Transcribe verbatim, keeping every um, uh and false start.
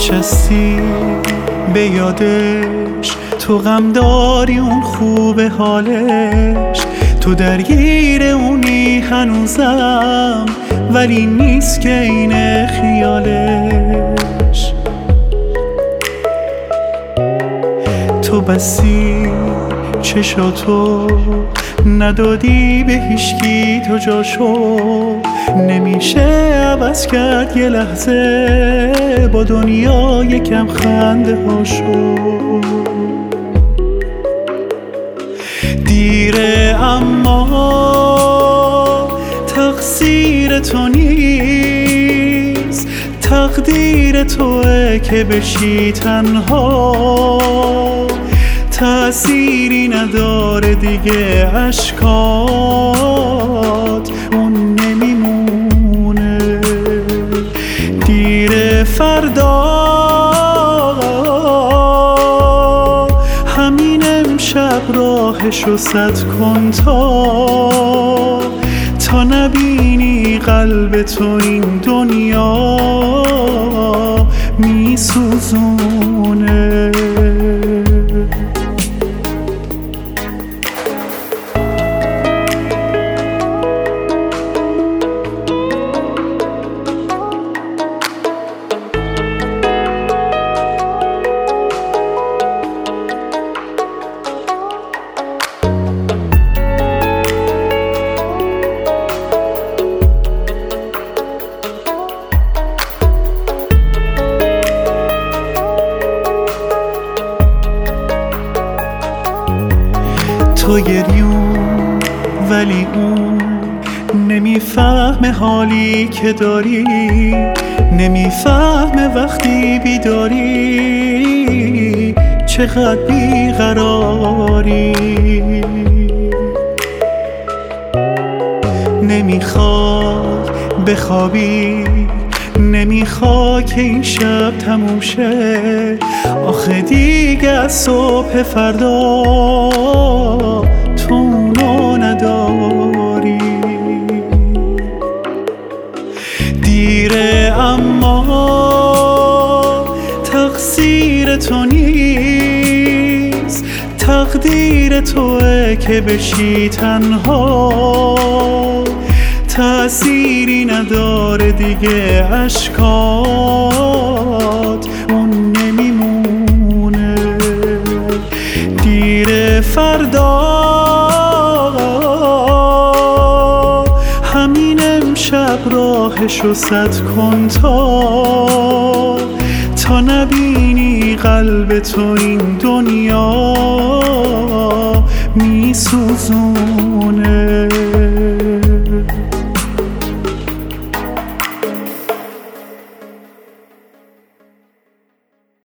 نشستی به یادش، تو غم داری اون خوب حالش، تو درگیر اونی هنوزم ولی نیست که اینه خیالش. تو بسی چشاتو ندادی به هیچکی، تو جاشو نمیشه عوض کرد یه لحظه با دنیا یکم خنده هاشو. دیره اما تقصیر تو نیست، تقدیر توه که بشی تنها، تأثیری نداره دیگه اشکات اون نمیمونه. دیر فردا همین امشب راهشو سد کن تا تا نبینی قلب تو این دنیا میسوزونه. تو گریون ولی اون نمیفهمه حالی که داری، نمیفهمه وقتی بیداری چقدر بیقراری. نمیخواد بخوابی، نمیخواد که این شب تموم شه، آخه دیگه از صبح فردا تو اونو نداری. دیره اما تقصیر تو نیست، تقدیر توه که بشی تنها، تأثیری نداره دیگه اشکات اون نمیمونه. دیر فردا همین امشب راهشو سد کن تا تا نبینی قلب تو این دنیا میسوزون.